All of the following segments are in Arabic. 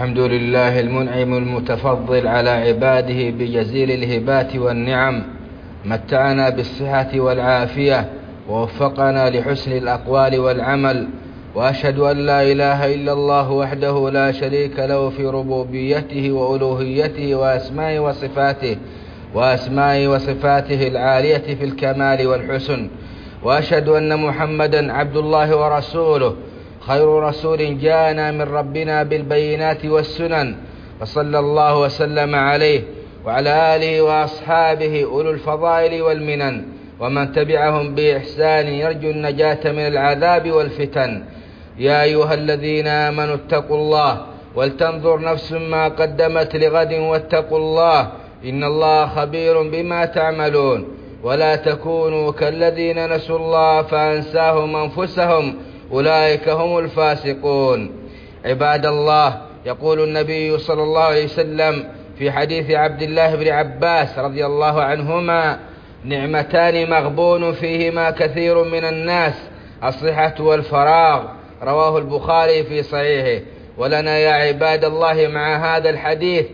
الحمد لله المنعم المتفضل على عباده بجزيل الهبات والنعم، متعنا بالصحة والعافية ووفقنا لحسن الأقوال والعمل. وأشهد أن لا إله إلا الله وحده لا شريك له في ربوبيته وألوهيته وأسمائه وصفاته العالية في الكمال والحسن. وأشهد أن محمدا عبد الله ورسوله، خير رسول جاءنا من ربنا بالبينات والسنن، وصلى الله وسلم عليه وعلى آله وأصحابه أولو الفضائل والمنن، ومن تبعهم بإحسان يرجو النجاة من العذاب والفتن. يا أيها الذين آمنوا اتقوا الله ولتنظر نفس ما قدمت لغد واتقوا الله إن الله خبير بما تعملون. ولا تكونوا كالذين نسوا الله فأنساهم أنفسهم أولئك هم الفاسقون. عباد الله، يقول النبي صلى الله عليه وسلم في حديث عبد الله بن عباس رضي الله عنهما: نعمتان مغبون فيهما كثير من الناس، الصحة والفراغ. رواه البخاري في صحيحه. ولنا يا عباد الله مع هذا الحديث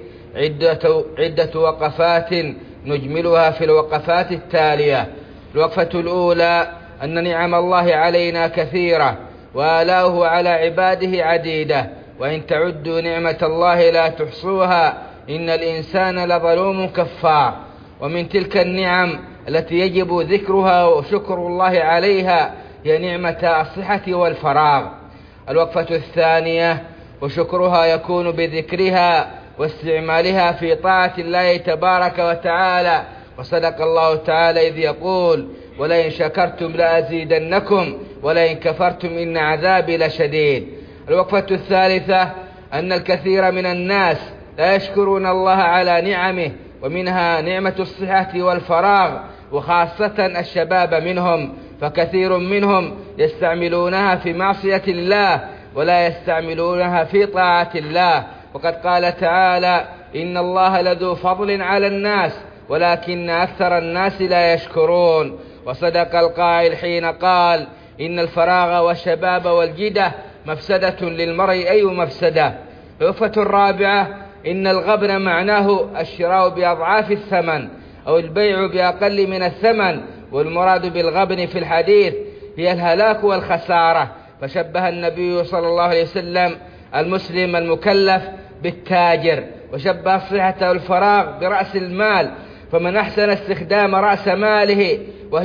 عدة وقفات نجملها في الوقفات التالية. الوقفة الأولى: أن نعم الله علينا كثيرة وآلاؤه على عباده عديدة، وإن تعدوا نعمة الله لا تحصوها إن الإنسان لظلوم كفار. ومن تلك النعم التي يجب ذكرها وشكر الله عليها هي نعمة الصحة والفراغ. الوقفة الثانية: وشكرها يكون بذكرها واستعمالها في طاعة الله تبارك وتعالى. وصدق الله تعالى إذ يقول: ولئن شكرتم لأزيدنكم ولئن كفرتم إن عذابي لشديد. الوقفة الثالثة: أن الكثير من الناس لا يشكرون الله على نعمه، ومنها نعمة الصحة والفراغ، وخاصة الشباب منهم، فكثير منهم يستعملونها في معصية الله ولا يستعملونها في طاعة الله. وقد قال تعالى: إن الله لذو فضل على الناس ولكن أكثر الناس لا يشكرون. وصدق القائل حين قال: إن الفراغ والشباب والجدة مفسدة للمرء أي مفسدة. الوقفة الرابعة: إن الغبن معناه الشراء بأضعاف الثمن أو البيع بأقل من الثمن، والمراد بالغبن في الحديث هي الهلاك والخسارة. فشبه النبي صلى الله عليه وسلم المسلم المكلف بالتاجر، وشبه الصحة والفراغ برأس المال، فمن أحسن استخدام رأس ماله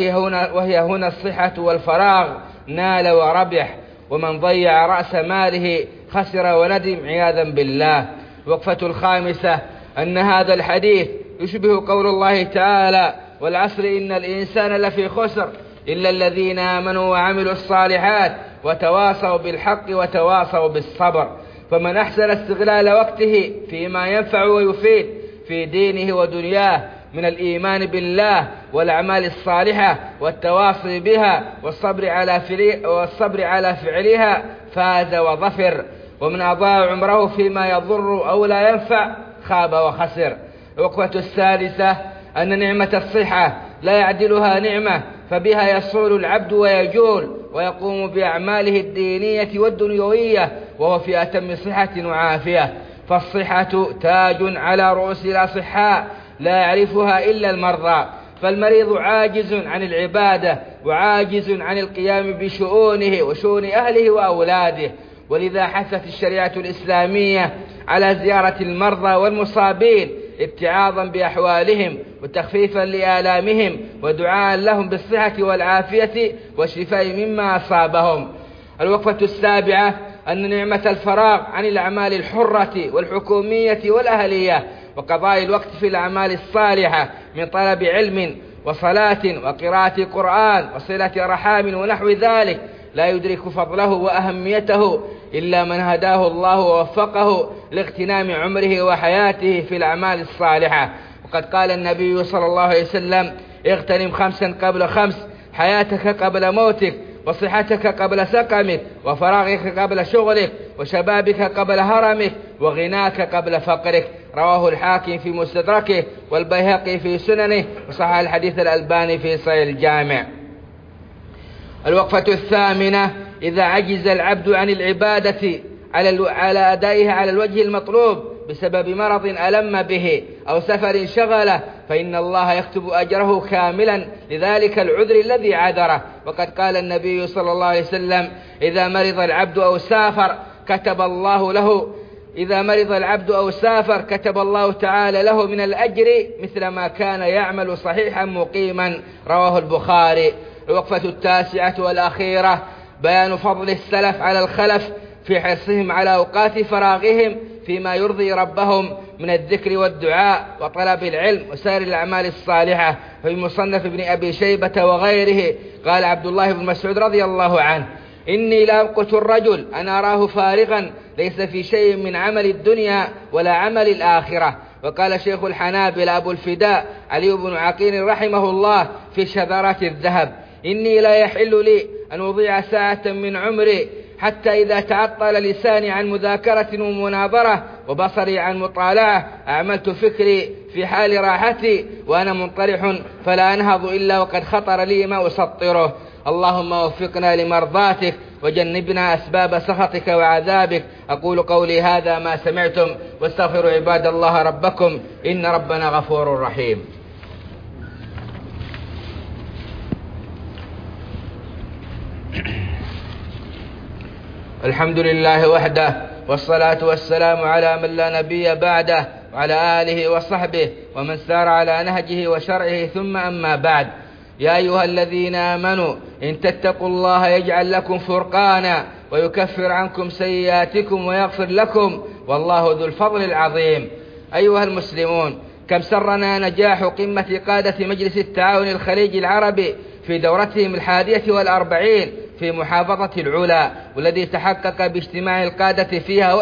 وهي هنا الصحة والفراغ نال وربح، ومن ضيع رأس ماله خسر وندم عياذا بالله. الوقفة الخامسة: أن هذا الحديث يشبه قول الله تعالى: والعصر إن الإنسان لفي خسر إلا الذين آمنوا وعملوا الصالحات وتواصوا بالحق وتواصوا بالصبر. فمن أحسن استغلال وقته فيما ينفع ويفيد في دينه ودنياه من الإيمان بالله والأعمال الصالحة والتواصي بها والصبر على فعلها فاز وظفر. ومن أضاع عمره فيما يضر أو لا ينفع خاب وخسر. الوقفة السادسة: أن نعمة الصحة لا يعدلها نعمة، فبها يصول العبد ويجول ويقوم بأعماله الدينية والدنيوية وهو في أتم صحة وعافية. فالصحة تاج على رؤوس الأصحاء لا يعرفها إلا المرضى، فالمريض عاجز عن العبادة وعاجز عن القيام بشؤونه وشؤون أهله وأولاده. ولذا حثت الشريعة الإسلامية على زيارة المرضى والمصابين ابتعاضا بأحوالهم وتخفيفا لآلامهم ودعاء لهم بالصحة والعافية والشفاء مما أصابهم. الوقفة السابعة: أن نعمة الفراغ عن الأعمال الحرة والحكومية والأهلية وقضاء الوقت في الأعمال الصالحة من طلب علم وصلاة وقراءة قرآن وصلة رحام ونحو ذلك لا يدرك فضله وأهميته إلا من هداه الله ووفقه لاغتنام عمره وحياته في الأعمال الصالحة. وقد قال النبي صلى الله عليه وسلم: اغتنم 5 قبل 5، حياتك قبل موتك، وصحتك قبل سقمك، وفراغك قبل شغلك، وشبابك قبل هرمك، وغناك قبل فقرك. رواه الحاكم في مستدركه والبيهقي في سننه، وصحح الحديث الألباني في صحيح الجامع. الوقفة الثامنة: إذا عجز العبد عن العبادة على أدائها على الوجه المطلوب بسبب مرض ألم به أو سفر شغله، فإن الله يكتب أجره كاملا لذلك العذر الذي عذره. وقد قال النبي صلى الله عليه وسلم: إذا مرض العبد أو سافر كتب الله تعالى له من الأجر مثل ما كان يعمل صحيحا مقيما. رواه البخاري. الوقفة 9 بيان فضل السلف على الخلف في حرصهم على أوقات فراغهم فيما يرضي ربهم من الذكر والدعاء وطلب العلم وسائر الأعمال الصالحة. في مصنف ابن أبي شيبة وغيره قال عبد الله بن مسعود رضي الله عنه: إني لأمقت الرجل أنا أراه فارغا ليس في شيء من عمل الدنيا ولا عمل الآخرة. وقال شيخ الحنابلة أبو الفداء علي بن عقيل رحمه الله في شذرات الذهب: إني لا يحل لي أن أضيع ساعة من عمري حتى إذا تعطل لساني عن مذاكرة ومناظرة وبصري عن مطالعة أعملت فكري في حال راحتي وأنا منطرح فلا أنهض إلا وقد خطر لي ما أسطره. اللهم وفقنا لمرضاتك وجنبنا أسباب سخطك وعذابك. أقول قولي هذا ما سمعتم، واستغفروا عباد الله ربكم إن ربنا غفور رحيم. الحمد لله وحده، والصلاة والسلام على من لا نبي بعده، وعلى آله وصحبه ومن سار على نهجه وشرعه، ثم أما بعد. يا أيها الذين آمنوا إن تتقوا الله يجعل لكم فرقانا ويكفر عنكم سيئاتكم ويغفر لكم، والله ذو الفضل العظيم. أيها المسلمون، كم سرنا نجاح قمة قادة مجلس التعاون الخليجي العربي في دورتهم 41 في محافظة العلا، والذي تحقق باجتماع القادة فيها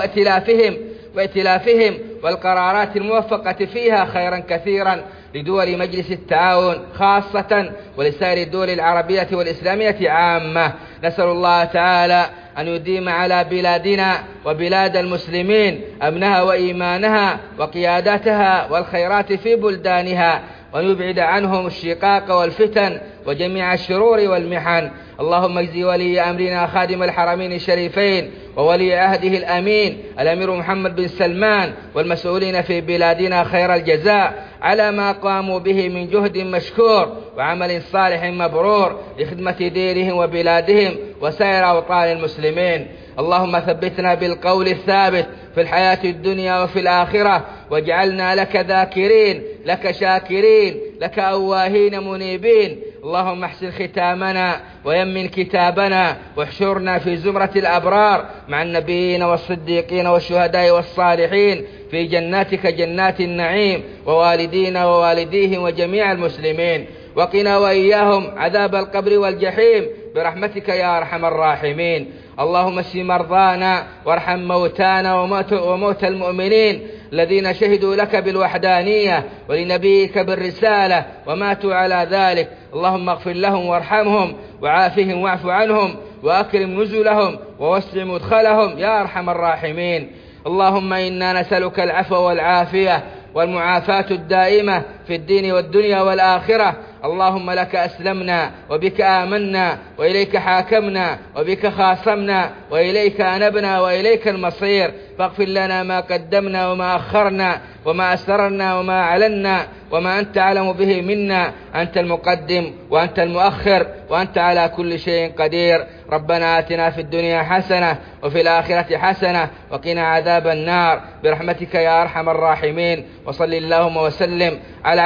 وائتلافهم والقرارات الموفقة فيها خيرا كثيرا لدول مجلس التعاون خاصة ولسائر الدول العربية والإسلامية عامة. نسأل الله تعالى أن يديم على بلادنا وبلاد المسلمين أمنها وإيمانها وقياداتها والخيرات في بلدانها، وأن يبعد عنهم الشقاق والفتن وجميع الشرور والمحن. اللهم اجزي ولي أمرنا خادم الحرمين الشريفين وولي عهده الأمين الأمير محمد بن سلمان والمسؤولين في بلادنا خير الجزاء على ما قاموا به من جهد مشكور وعمل صالح مبرور لخدمة دينهم وبلادهم وسائر أوطان المسلمين. اللهم ثبتنا بالقول الثابت في الحياة الدنيا وفي الآخرة، واجعلنا لك ذاكرين لك شاكرين لك أواهين منيبين. اللهم احسن ختامنا ويمن كتابنا واحشرنا في زمرة الأبرار مع النبيين والصديقين والشهداء والصالحين في جناتك جنات النعيم، ووالدينا ووالديهم وجميع المسلمين. وقنا وإياهم عذاب القبر والجحيم برحمتك يا أرحم الراحمين. اللهم اشف مرضانا وارحم موتانا وموتى المؤمنين الذين شهدوا لك بالوحدانية ولنبيك بالرسالة وماتوا على ذلك. اللهم اغفر لهم وارحمهم وعافهم واعف عنهم وأكرم نزلهم ووسع مدخلهم يا أرحم الراحمين. اللهم إنا نسألك العفو والعافية والمعافاة الدائمة في الدين والدنيا والآخرة. اللهم لك أسلمنا وبك آمنا وإليك حاكمنا وبك خاصمنا وإليك أنبنا وإليك المصير، فاغفر لنا ما قدمنا وما أخرنا وما أسررنا وما أعلنا وما أنت أعلم به منا. أنت المقدم وأنت المؤخر وأنت على كل شيء قدير. ربنا آتنا في الدنيا حسنة وفي الآخرة حسنة وقنا عذاب النار برحمتك يا أرحم الراحمين. وصل اللهم وسلم على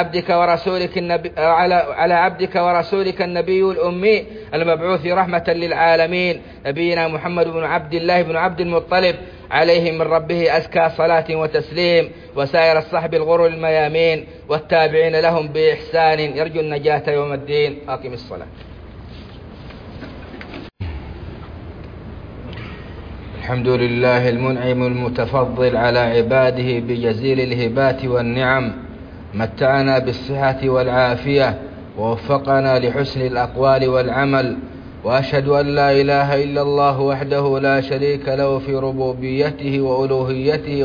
عبدك ورسولك النبي الأمي المبعوث رحمة للعالمين نبينا محمد بن عبد الله بن عبد المطلب عليه من ربه أزكى صلاة وتسليم، وسائر الصحب الغر الميامين والتابعين لهم بإحسان يرجو النجاة يوم الدين. أقم الصلاة. الحمد لله المنعم المتفضل على عباده بجزيل الهبات والنعم، متعنا بالصحة والعافية ووفقنا لحسن الأقوال والعمل، وأشهد أن لا إله إلا الله وحده لا شريك له في ربوبيته وألوهيته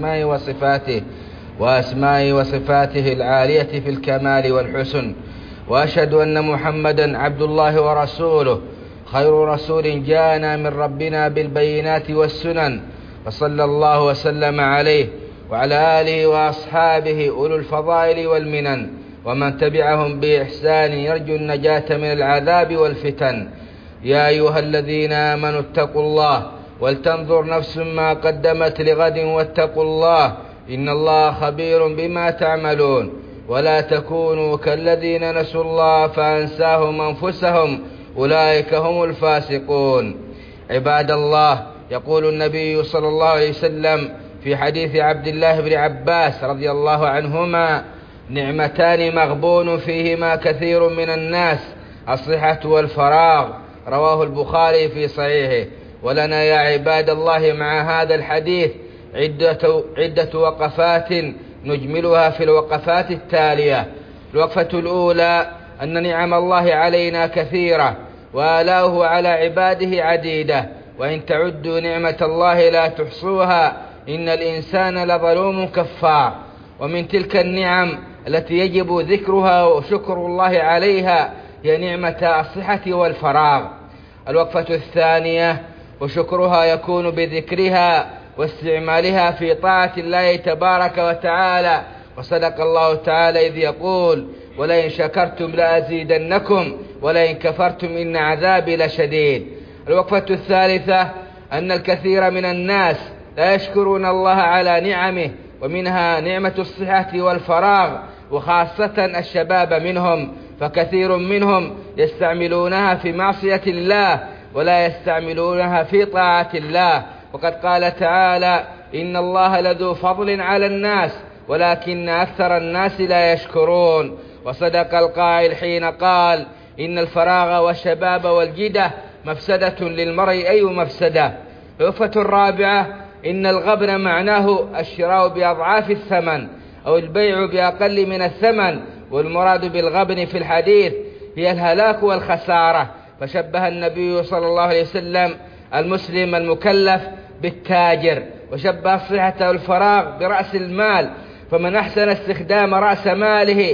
وأسمائه وصفاته العالية في الكمال والحسن، وأشهد أن محمدا عبد الله ورسوله خير رسول جاءنا من ربنا بالبينات والسنن، وصلى الله وسلم عليه وعلى آله وأصحابه أولو الفضائل والمنن ومن تبعهم بإحسان يرجو النجاة من العذاب والفتن. يا أيها الذين آمنوا اتقوا الله ولتنظر نفس ما قدمت لغد واتقوا الله إن الله خبير بما تعملون. ولا تكونوا كالذين نسوا الله فأنساهم أنفسهم أولئك هم الفاسقون. عباد الله، يقول النبي صلى الله عليه وسلم في حديث عبد الله بن عباس رضي الله عنهما: نعمتان مغبون فيهما كثير من الناس، الصحة والفراغ. رواه البخاري في صحيحه. ولنا يا عباد الله مع هذا الحديث عدة وقفات نجملها في الوقفات التالية. الوقفة الأولى: أن نعم الله علينا كثيرة وآلاؤه على عباده عديدة، وإن تعدوا نعمة الله لا تحصوها إن الإنسان لظلوم كفار. ومن تلك النعم التي يجب ذكرها وشكر الله عليها هي نعمة الصحة والفراغ. الوقفة الثانية: وشكرها يكون بذكرها واستعمالها في طاعة الله تبارك وتعالى. وصدق الله تعالى إذ يقول: ولئن شكرتم لأزيدنكم ولئن كفرتم إن عذابي لشديد. الوقفة الثالثة: أن الكثير من الناس لا يشكرون الله على نعمه، ومنها نعمة الصحة والفراغ، وخاصة الشباب منهم، فكثير منهم يستعملونها في معصية الله ولا يستعملونها في طاعة الله. وقد قال تعالى: إن الله لذو فضل على الناس ولكن أكثر الناس لا يشكرون. وصدق القائل حين قال: إن الفراغ والشباب والجدة مفسدة للمرء أي مفسدة. الوقفة الرابعة: إن الغبن معناه الشراء بأضعاف الثمن أو البيع بأقل من الثمن، والمراد بالغبن في الحديث هي الهلاك والخسارة. فشبه النبي صلى الله عليه وسلم المسلم المكلف بالتاجر، وشبه الصحة والفراغ برأس المال، فمن أحسن استخدام رأس ماله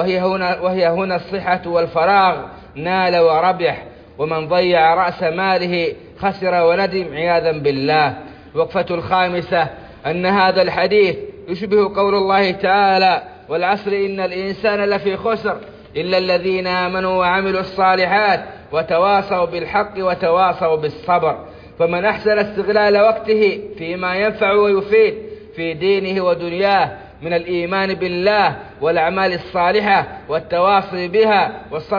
وهي هنا الصحة والفراغ نال وربح، ومن ضيع رأس ماله خسر وندم عياذا بالله. الوقفة الخامسة: أن هذا الحديث يشبه قول الله تعالى: والعصر إن الإنسان لفي خسر إلا الذين آمنوا وعملوا الصالحات وتواصوا بالحق وتواصوا بالصبر. فمن أحسن استغلال وقته فيما ينفع ويفيد في دينه ودنياه من الإيمان بالله والأعمال الصالحة والتواصي بها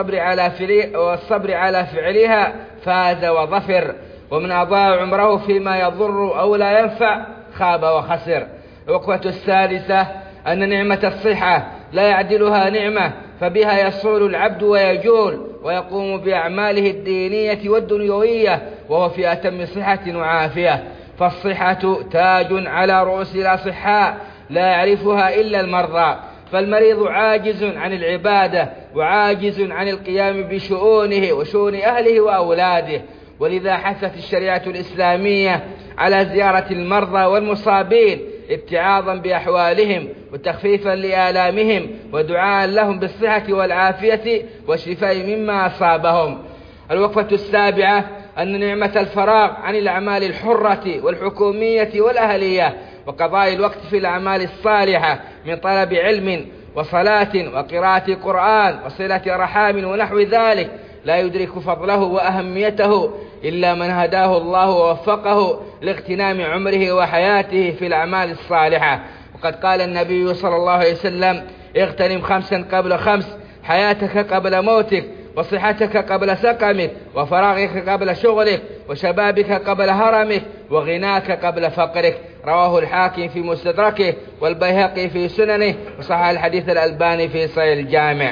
والصبر على فعلها فاز وظفر. ومن أضاع عمره فيما يضر أو لا ينفع خاب وخسر. الوقفة السادسة: أن نعمة الصحة لا يعدلها نعمة، فبها يصول العبد ويجول ويقوم بأعماله الدينية والدنيوية وهو في أتم صحة وعافية. فالصحة تاج على رؤوس الأصحاء لا يعرفها إلا المرضى، فالمريض عاجز عن العبادة وعاجز عن القيام بشؤونه وشؤون أهله وأولاده. ولذا حثت الشريعة الإسلامية على زيارة المرضى والمصابين اتعاظا بأحوالهم وتخفيفا لآلامهم ودعاء لهم بالصحة والعافية والشفاء مما أصابهم. الوقفة السابعة: أن نعمة الفراغ عن الأعمال الحرة والحكومية والأهلية وقضاء الوقت في الأعمال الصالحة من طلب علم وصلاة وقراءة قرآن وصلة رحام ونحو ذلك لا يدرك فضله وأهميته إلا من هداه الله ووفقه لاغتنام عمره وحياته في الأعمال الصالحة. وقد قال النبي صلى الله عليه وسلم: اغتنم 5 قبل 5، حياتك قبل موتك، وصحتك قبل سقمك، وفراغك قبل شغلك، وشبابك قبل هرمك، وغناك قبل فقرك. رواه الحاكم في مستدركه والبيهقي في سننه، وصحح الحديث الألباني في صحيح الجامع.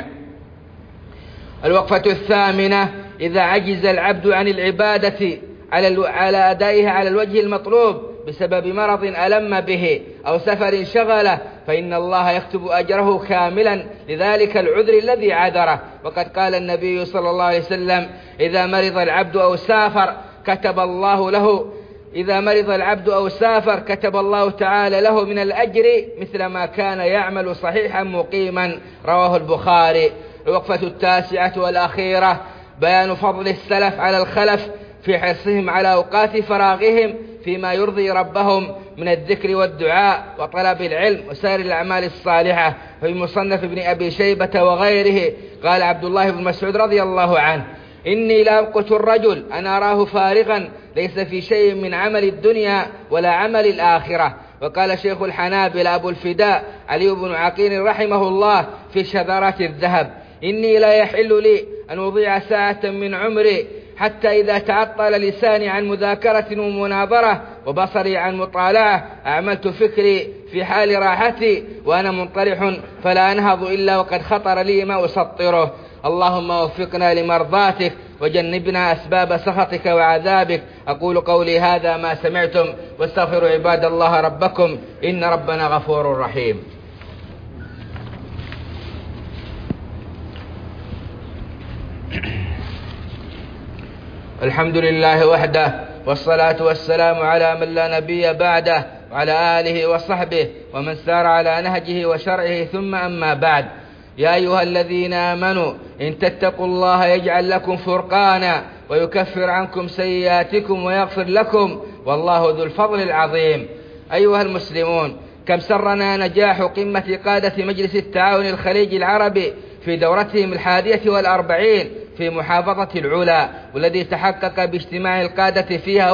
الوقفة الثامنة: إذا عجز العبد عن العبادة على أدائها على الوجه المطلوب بسبب مرض ألم به أو سفر شغله فإن الله يكتب أجره كاملا لذلك العذر الذي عذره. وقد قال النبي صلى الله عليه وسلم: إذا مرض العبد أو سافر كتب الله تعالى له من الأجر مثل ما كان يعمل صحيحا مقيما. رواه البخاري. الوقفة التاسعة والأخيرة: بيان فضل السلف على الخلف في حرصهم على أوقات فراغهم فيما يرضي ربهم من الذكر والدعاء وطلب العلم وسائر الأعمال الصالحة. في مصنف ابن أبي شيبة وغيره قال عبد الله بن مسعود رضي الله عنه: إني لأمقت الرجل أنا أراه فارغا ليس في شيء من عمل الدنيا ولا عمل الآخرة. وقال شيخ الحنابلة أبو الفداء علي بن عقيل رحمه الله في شذرات الذهب: إني لا يحل لي أن أضيع ساعة من عمري حتى إذا تعطل لساني عن مذاكرة ومناظرة وبصري عن مطالعة أعملت فكري في حال راحتي وأنا منطرح فلا أنهض إلا وقد خطر لي ما أسطره. اللهم وفقنا لمرضاتك وجنبنا أسباب سخطك وعذابك. أقول قولي هذا ما سمعتم واستغفروا عباد الله ربكم إن ربنا غفور رحيم. الحمد لله وحده والصلاة والسلام على من لا نبي بعده وعلى آله وصحبه ومن سار على نهجه وشرعه ثم أما بعد. يا أيها الذين آمنوا إن تتقوا الله يجعل لكم فرقانا ويكفر عنكم سيئاتكم ويغفر لكم والله ذو الفضل العظيم. أيها المسلمون، كم سرنا نجاح قمة قادة مجلس التعاون الخليجي العربي في دورتهم 41 في محافظة العلا، والذي تحقق باجتماع القادة فيها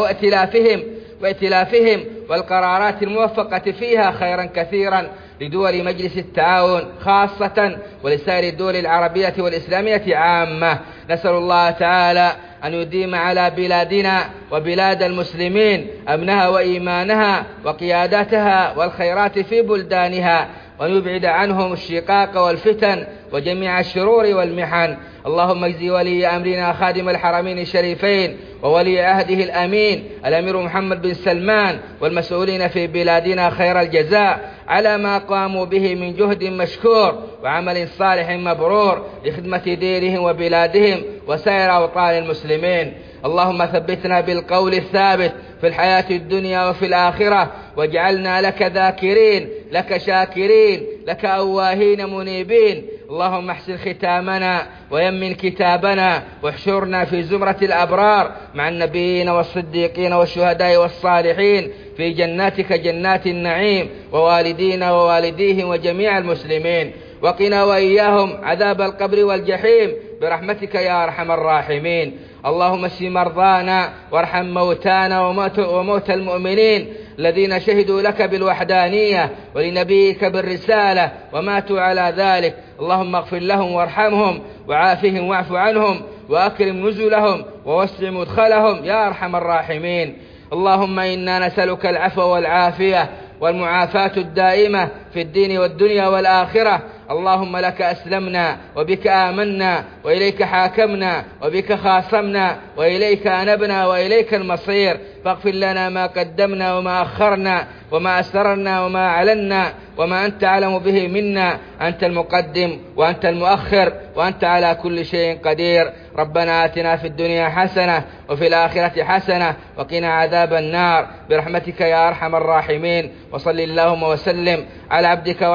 وائتلافهم والقرارات الموفقة فيها خيرا كثيرا لدول مجلس التعاون خاصة ولسائر الدول العربية والإسلامية عامة. نسأل الله تعالى أن يديم على بلادنا وبلاد المسلمين أمنها وإيمانها وقياداتها والخيرات في بلدانها، وأن يبعد عنهم الشقاق والفتن وجميع الشرور والمحن. اللهم اجزي ولي أمرنا خادم الحرمين الشريفين وولي عهده الأمين الأمير محمد بن سلمان والمسؤولين في بلادنا خير الجزاء على ما قاموا به من جهد مشكور وعمل صالح مبرور لخدمة دينهم وبلادهم وسائر أوطان المسلمين. اللهم ثبتنا بالقول الثابت في الحياة الدنيا وفي الآخرة، واجعلنا لك ذاكرين لك شاكرين لك أواهين منيبين. اللهم احسن ختامنا ويمن كتابنا واحشرنا في زمرة الأبرار مع النبيين والصديقين والشهداء والصالحين في جناتك جنات النعيم ووالدينا ووالديهم وجميع المسلمين. وقنا وإياهم عذاب القبر والجحيم برحمتك يا أرحم الراحمين. اللهم اشف مرضانا وارحم موتانا وموتى المؤمنين الذين شهدوا لك بالوحدانية ولنبيك بالرسالة وماتوا على ذلك. اللهم اغفر لهم وارحمهم وعافهم واعف عنهم وأكرم نزلهم ووسع مدخلهم يا أرحم الراحمين. اللهم إنا نسألك العفو والعافية والمعافاة الدائمة في الدين والدنيا والآخرة. اللهم لك أسلمنا وبك آمنا وإليك حاكمنا وبك خاصمنا وإليك أنبنا وإليك المصير، فاغفر لنا ما قدمنا وما أخرنا وما أسررنا وما أعلنا وما أنت أعلم به منا. أنت المقدم وأنت المؤخر وأنت على كل شيء قدير. ربنا آتنا في الدنيا حسنة وفي الآخرة حسنة وقنا عذاب النار برحمتك يا أرحم الراحمين. وصل اللهم وسلم على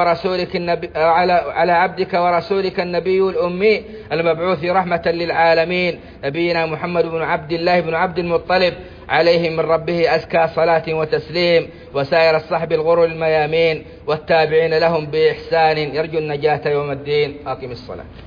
عبدك ورسولك النبي الأمي المبعوث رحمة للعالمين نبينا محمد بن عبد الله بن عبد المطلب عليه من ربه أزكى صلاة وتسليم، وسائر الصحب الغر الميامين والتابعين لهم بإحسان يرجو النجاة يوم الدين. أقم الصلاة.